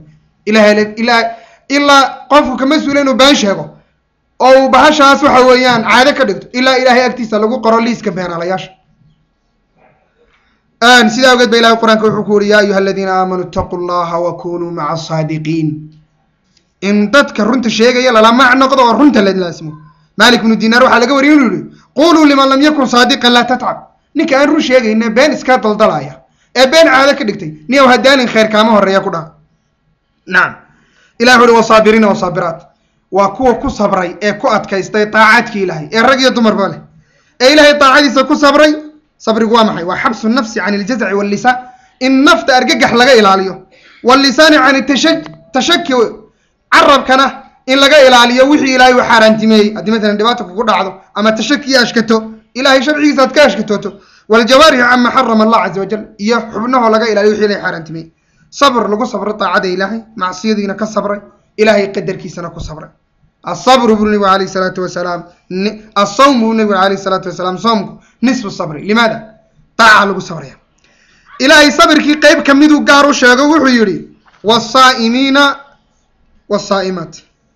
ilaa qofku kama suulo inuu been sheego oo uu bahashaas waxa weeyaan caado ka dhigto ilaa ilaahay agtiisa lagu qoro liiska beenaalayaasha sidaa awgeed ba ilahay qur-aanka wuxuu ku yuri yaa ayuha aladiina aamanuu itaquu llaha wa kunuu maca asaadiqiin in dadka runta sheegaya lalamac noqdo oo runta la laasimo maalik ibnu dinaar waxaa laga wariyay inuu yihi quluu liman lam yakun saadiqan laa tatcab ninka aan run sheegayna been iska daldalaya ee been caado ka dhigtay niyow hadaalin khayr kaama horeeya ku dhaha nacam ilahi wuxu uhi wasaabiriina wasaabiraat waa kuwa ku sabray ee ku adkaystay taacadkii ilaahay ee rag iyo dumarba leh ee ilaahay taacadiisa ku sabray sabrigu waa maxay waa xabsu nafsi can iljazaci wallisa إن نفط أرجح لقى إلاليو واللسان عن التشكي عرب كنا إن لقى إلاليو وحي إلهي وحارنتمي أدي مثلا دباتك وقول عضو أما التشكي أشكته إلهي شرعي ذات كاشكتوته والجوارح عما حرم الله عز وجل يحبنه لقى إلهي وحي إلهي حارنتمي صبر لقو صبر طاعة إلهي مع سيدنا كالصبر إلهي قدر كيسنا كالصبر الصبر ابن النبي عليه الصلاة والسلام الصوم ابن النبي عليه الصلاة والسلام صوم نصف الصبر لماذا؟ طاعة لقو صبر يعني. إلهي صبر كي قيب كمدو قارو شاقو وحيري والصائمين والصائمات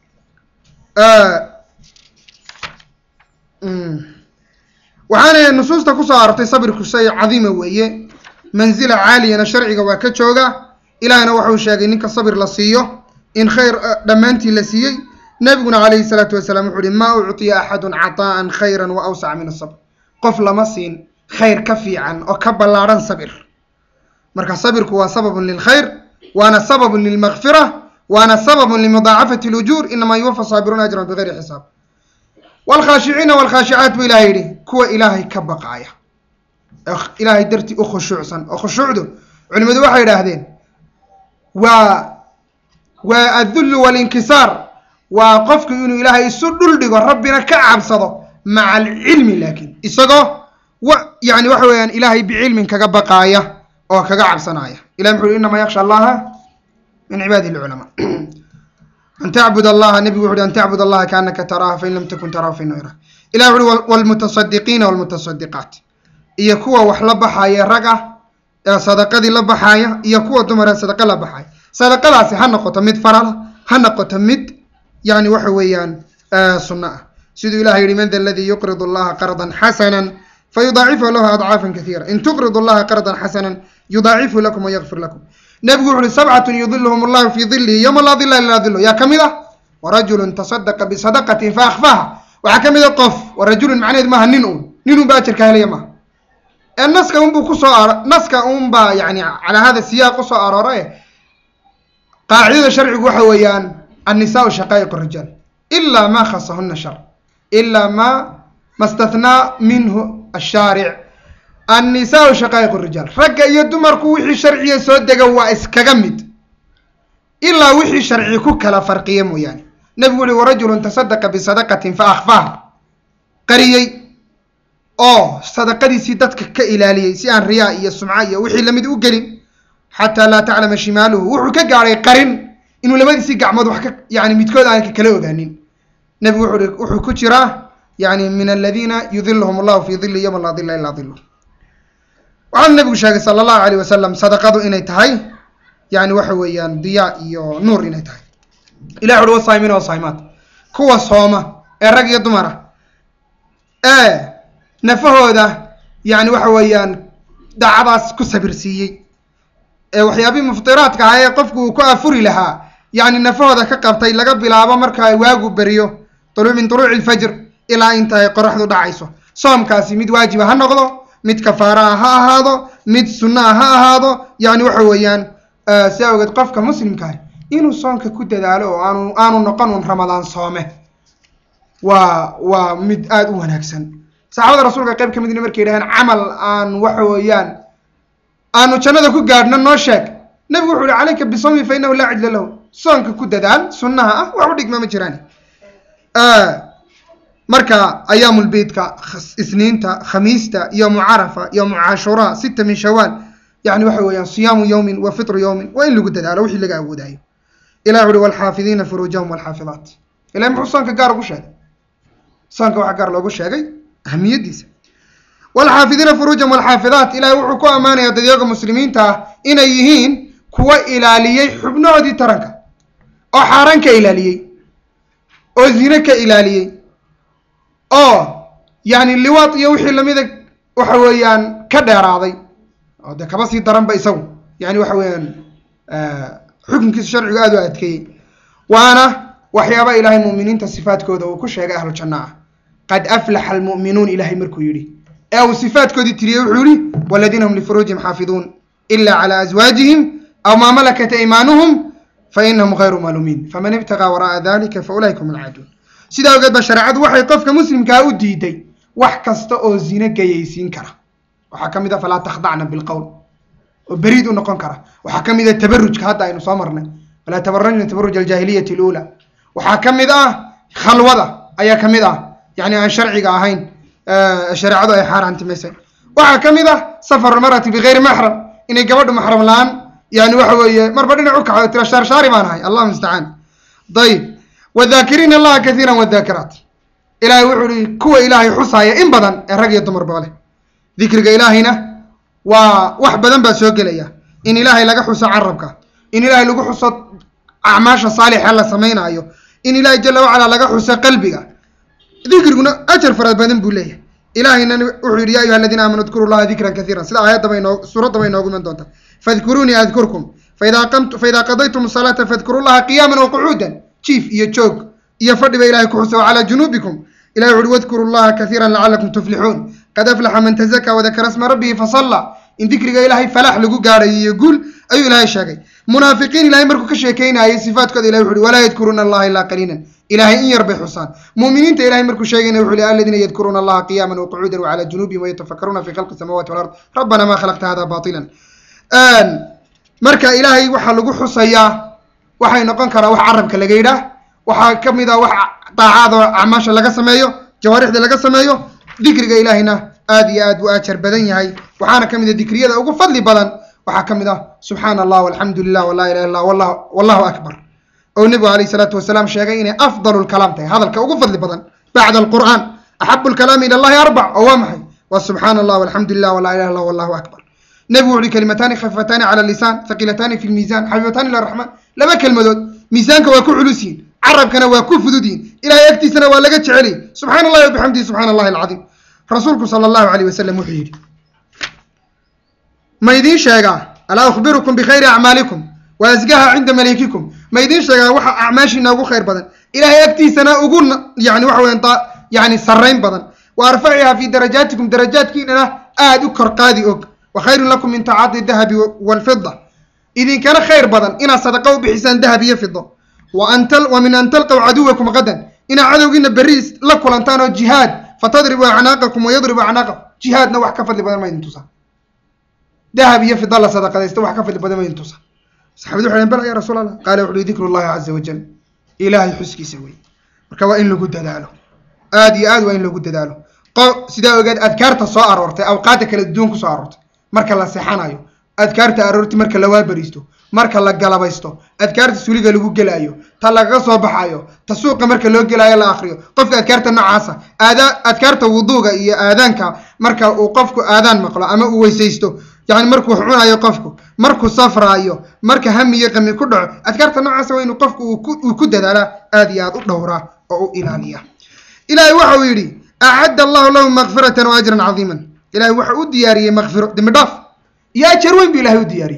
وحانا النصوص تكو عرفتي صبر كسي عظيمة وهي منزلة عالية شرعي وكتشوغا إلهي نوحو شاقي نيكا صبر لسيو إن خير دمانتي لسيي نبينا عليه الصلاة والسلام يقول ما أعطي أحد عطاء خيرا وأوسع من الصبر قفل مصين خير كفي عن وكبلارا صبر مركز صبر هو سبب للخير وأنا سبب للمغفرة وأنا سبب لمضاعفة الأجور إنما يوفى صابرون أجرا بغير حساب والخاشعين والخاشعات بإلهي كو إلهي كبقايا إلهي درتي أخشوع صن أخشوع دو علم دو واحد هذين والذل والانكسار وقفك إنه إلهي يسدل دقو ربنا كعب صدو مع العلم لكن إسقو يعني وحويا إلهي بعلم كبقايا أو كعب صنايا إلهي يقول إنما يخشى الله من عباده العلماء أن تعبد الله النبي يقول أن تعبد الله كأنك تراه فإن لم تكن تراه فإنه يراه إلهي يقول والمتصدقين والمتصدقات يكوا وحلبها يا رجع صدقة دي لبحايا يكوا دمر صدقة لبحايا صدقة لا هنقطة مد فرلا هنقطة مد يعني وحويان صنع سيد إلهي لمن ذا الذي يقرض الله قرضا حسنا فيضاعفه له أضعافا كثيرة إن تقرضوا الله قرضا حسنا يضاعفه لكم ويغفر لكم نبي يقول 7 يظلهم الله في ظله يوم لا ظل إلا ظله يا كمله ورجل تصدق بصدقة فأخفاها وحكمه قف ورجل معناه ما ننو باكر كهلية ما الناس كأنبو كسر ناس كأنبا يعني على هذا السياق قصة أرارة قاعدة شرع وحويان النساء شقائق الرجال إلا ما خصهن الشرع إلا ما استثنى منه الشارع النساء شقائق الرجال رجع يدمر كوحي شرعي سود جوا إسكجمد إلا وحي شرعي كلا فرقية مو يعني نقول ورجل تصدق بصدقة فأخفاها قريي صدقة دي سيدتك كإلالية سيان ريائية سمعية وحي لم يدقوا قليل حتى لا تعلم شماله وحو كقاري قرن إنه لما يسي قعمد وحكا يعني متكود عنك كلو ذانين نبي وحو كتراه يعني من الذين يظلهم الله في ظل يوم لا ظل إلا ظله وعن النبي صلى الله عليه وسلم صدقته إني تهي يعني وحويان ضياء نور إني تهي إلى عدو الصائمين والصائمات كو صومة الرقية دمرة نفهو ده يعني وحويان دعباس كسبرسيي وحيابي مفطرات كهاي قفكو كافوري لها يعني نفهو ده كقبتي لقى بلابا مركا واجو بريو طلوع من طلوع الفجر إلى انتهى قرحدو دعيسو صوم كاسي ميد واجبه هنقضو ميد كفارة هذا ميد سنة هذا يعني وحويان ساوقت قفك مسلم كاي إنو صومك كده دالو آنو نقنون رمضان صومه وميد آد ونكسن صحابة رسولك قيب كمدين مركي لهن عمل آن وحويان آنو جنة كو قادنا نوشك نبي وحول عليك بصومي فإنه لا عدل له صومك كده دال سنها وحوديك ما مجراني مركا أيام البيت اثنين خميس يوم عرفة يوم عاشوراء 6 من شوال يعني وحويان صيام يوم وفطر يوم وإن اللي قد دال وحي اللي قاعد دايو إلى عدو والحافظين فروجهم والحافظات إلى محو صانك قارو قشاق صانك وحقار لو قشاقي أهمية ديس والحافظين فروجهم والحافظات إلى وحكو أمانة يديوغ مسلمين تا إنا يهين كوا إلاليي حبنو دي ترنك أو حارنك إلاليي أو زينك إلاليي يعني اللواط يوحي لميذا وحويان كده راضي أو ده كبسي درن بيسو يعني وحويان حكم كيس شرعي قادو أتكي وأنا وحيابا إلهي المؤمنين تصفات كودا وكش هيقى أهل الجنة قد أفلح المؤمنون إلهي مركو يري أو صفات كودي تريو حوري والذين هم لفروجهم حافظون إلا على أزواجهم أو ما ملكت أيمانهم فإنهم غير مالومين فمن ابتغى وراء ذلك فأولئك هم العادون سيدا وقد بشرعات وحي قفك مسلم كاودي دي وحكست أو زينة جيسين كرا وحكم إذا فلا تخضعنا بالقول وبريد ونقون كرا وحكم إذا تبرج كهذا إنه صامرنا ولا تبرجنا تبرج الجاهلية الأولى وحكم إذا خلوة أي كم إذا يعني عن شرعي قاهين الشرع هذا يحار عن تمسك وحكم إذا سفر المرأة بغير محرم إن جبرد محرم الآن يعني وحوي مربدين عك على ترى شاري ما نهاي الله المستعان. طيب والذاكرين الله كثيرا والذاكرات إلهي وحولي كو إلهي حصايا إن بدن الرقية تمر باله ذكر إلهينا ووح بدن بسوق ليا إن إلهي لقى حصى عربك إن إلهي لقى حصى أعماش صالحة الله سمينا أيوه إن إلهي جل وعلا لقى حصى قلبك ذكرنا أجر فرد بدن بوليه إلهي إن وحولي يا أيها الذين آمنوا اذكروا الله ذكرا كثيرا سلا آيات بين سورة بين من دونتا فاذكروني أذكركم فإذا قضيتم الصلاة فاذكروا الله قياما وقعودا شيف يتشوك يفرد إلهي كحصى على جنوبكم إلهي واذكروا الله كثيرا لعلكم تفلحون قد أفلح من تزكى وذكر اسم ربه فصلى إن ذكر إلهي فلاح لقو قاري يقول أي إلهي شاقي منافقين إلهي مركو كشيكين أي صفات كذا إلهي ولا يذكرون الله إلا قليلا إلهي إن يربي حسان مؤمنين إلهي مركو شيكين الذين يذكرون الله قياما وقعودا وعلى جنوبهم ويتفكرون في خلق السماوات والأرض ربنا ما خلقت هذا باطلا مركا إلهي وحا لقو حسيا وحا ينقون كرا وحا عربك لقيدا وحا كمدا وحا طاعات أعماش لقا سمايو جوارح لقا سمايو ذكر إلهنا آد وآجر بدن يهي وحانا كمدا ذكرية وقو فضل بدن وحا كمدا سبحان الله والحمد لله ولا إله إلا الله والله أكبر أو النبي عليه الصلاة والسلام شاقين أفضل الكلام تهي هذا وقو فضل بدن بعد القرآن أحب الكلام إلى الله أربع أوامحي والسبحان الله والحمد لله ولا إله إلا والله أكبر نبي كلمتان خفيفتان على اللسان ثقيلتان في الميزان حبيبتان إلى الرحمن لما كلمة دود ميزانك وكو علوسين عرب كان وكو فدودين إلى يكتي سنة ولا قتش عليه سبحان الله وبحمده سبحان الله العظيم رسولك صلى الله عليه وسلم وحيد ما يدين شاقا ألا أخبركم بخير أعمالكم وأزقاها عند مليككم ما يدين شاقا وحا أعماشنا وقو خير بدن إلى يكتي سنة وقلنا يعني وحو ينطاء يعني سرين بدن وأرفعها في درجاتكم درجاتك إننا أكر قادي أك وخير لكم من تعاطي الذهب والفضة إذن كان خير بدن إنا صدقوا بحسان ذهب يفضة ومن أن تلقوا عدوكم غدا إنا عدوكنا بريس لكم أنتانوا جهاد فتضربوا أعناقكم ويضربوا أعناقكم جهاد نوح كفر لبدن ما ينتصى ذهب يفضة الله صدقة يستوح كفر لبدن ما ينتصى صحابي دوحنا بلغ يا رسول الله قال وحلو ذكر الله عز وجل إلهي حسكي سوي مركوا إن لقد دالو آدي وإن لقد دالو سيدا وقاد أذكارت الصائر ورتي أوقاتك للدونك صائر ورتي marka la seexanayo adkaarta aroorti marka la waabaristo marka la galabaysto adkaarta suuliga lagu gelayo ta laga soo baxayo ta suuqa marka loo gelayo la akhriyo qofka adkaarta noocaasa adkaarta wuduuga iyo aadaanka marka uu qofku aadaan maqlo ama uu weysaysto yani markuu xunayo qofku markuu safraayo marka hamiye qami ku dhaco adkaarta noocaasa waa inuu qofku uu ku dadaala aad iyo aad u dhowraa oo u ilaaliya ilaahay waxa uu yiri a'adda Allahu lahu maghfiratan wa ajran 'aziman إلهي وحو دياري مغفرة دمداف يا أجر وين بإلهي دياري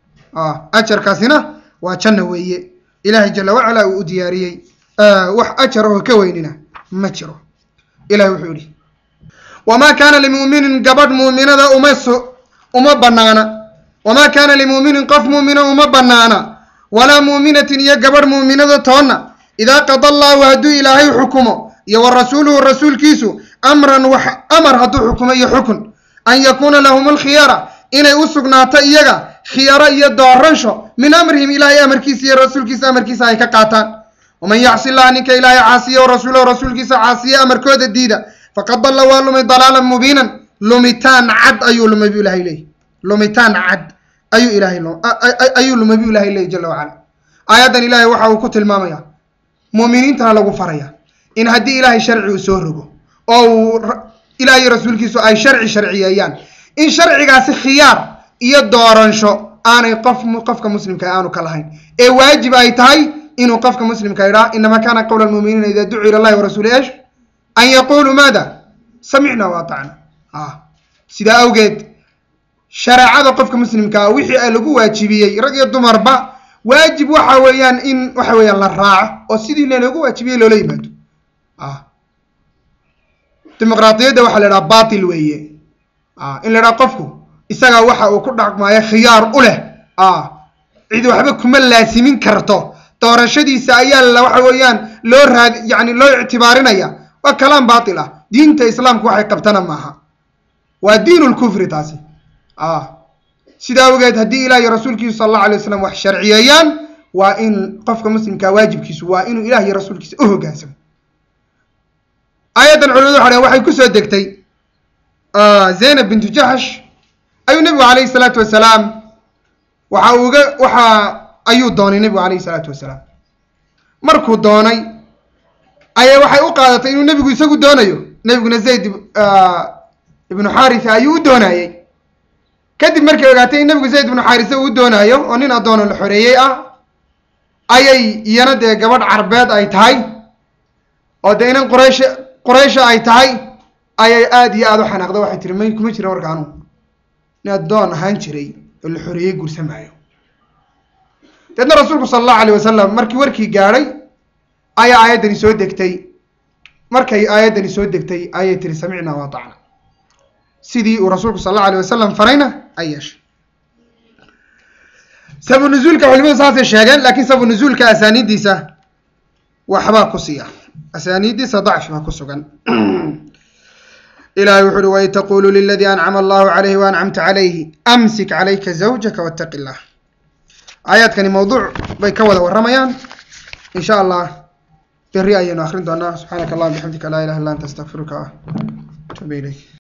أجر كاسنا وأجرنا ويه إلهي جل وعلا ودياري وح أجره كويننا مجره إلهي وحولي وما كان لمؤمن قبض مؤمن ذا أمسه أمبنانا وما كان لمؤمن قف مؤمن أمبنانا ولا مؤمنة يقبض مؤمن ذا تونا إذا قضى الله وهدو إلهي حكمه والرسول والرسول كيسو أمرا أمر هدو حكمي حكم أن يكون لهم الخيارة إن يوسقنا تأيجا خيارة يدورنشو من أمرهم إلهي أمر كيسي الرسول كيس أمر كيس هيك قاتان ومن يعصي الله عنك إلهي عاصية ورسول كيس عاصية أمر كود الديدة فقد ضل والله من ضلالا مبينا لوميتان عد أيو لما بيقول إليه لوميتان عد أيو إلهي أيو لما بيقول إليه جل وعلا آيات إلهي وحا وكتل ماميا مؤمنين تنا لغو فريا إن هدي إلهي شرعي وسورغو أو إلهي رسول كيسو أي شرعيان إن شرعي قاسي خيار يدورنشو أنا قفك مسلم كأنو كالهين إيه واجب أي تاي إنه قفك مسلم كيرا إنما كان قول المؤمنين إذا دعوا إلى الله ورسوله إيش أن يقولوا ماذا سمعنا وأطعنا سيدا أوجد شرع هذا قفك مسلم كوحي ألقوا واجبية رجع الدمر با واجب وحويان إن وحويان للراعة وسيدي اللي لقوا واجبية لو ليبادو ديمقراطية ده وحلا لا باطل ويه إن لنا قفكو إساقا وحا وكل ما خيار أوله عيد وحبك كمال لاسمين كرتو تورشدي سايال لو حويان لور هاد يعني لو اعتبارنا يا وكلام باطلة دين إسلام كوحي قبتنا معها ودين الكفر تاسي sidaa awgeed haddii ilaah iyo rasuulkiisu sala allahu alay wasalam wax sharciyeeyaan waa in qofka muslimkaa waajibkiisu waa inuu ilaah iyo rasuulkiisa u hoggaansamo. aayaddan culimadu waxa dhaheen waxay ku soo degtay zaynab bintu jaxsh ayuu nebigu calayhi salaatu wasalaam ayuu doonay nebigu calayhi salaatu wasalaam. markuu doonay ayaa waxay u qaadatay inuu nebigu isagu doonayo, nebiguna zayd ibnu xaarisa ayuu u doonayey. kadib markay ogaatay in nebigu zayd ibnu xaarisa uu doonayo oo nin addoono la xoreeyey ah, ayay iyana dee gabadh carbeed ay tahay oo dee inan quraysha ay tahay, ayay aada iyo aada u xanaaqda. waxay tiri may kuma jira warka anugu nin addoon ahaan jiray oo la xoreeyey guursamaayo. deedna rasuulku sala allahu alayh wasalam markii warkii gaadhay ayaa aayaddani soo degtay. markay aayaddani soo degtay ayay tiri samicnaa wa atacna, sidii uu rasuulku sala allahu alayh wasalam farayna ay yeeshay. sababu nuzuulka culimadu saasay sheegeen, laakiin sababu nuzuulka asaaniiddiisa waxbaa ku siiya, asaaniiddiisa dacfi baa ku sugan. ilaahay wuxu uhi waid taqulu liladii ancama allahu calayhi waancamta calayhi amsik calayka zawjaka wattaqi illah. aayaadkani mawduuc bay ka wada warramayaan. in sha allah berri ayaynu akhrin doonaa. subxaanaka allahuma bixamdika laa ilaha illa anta astaqfiruka wa atuubu ilayk.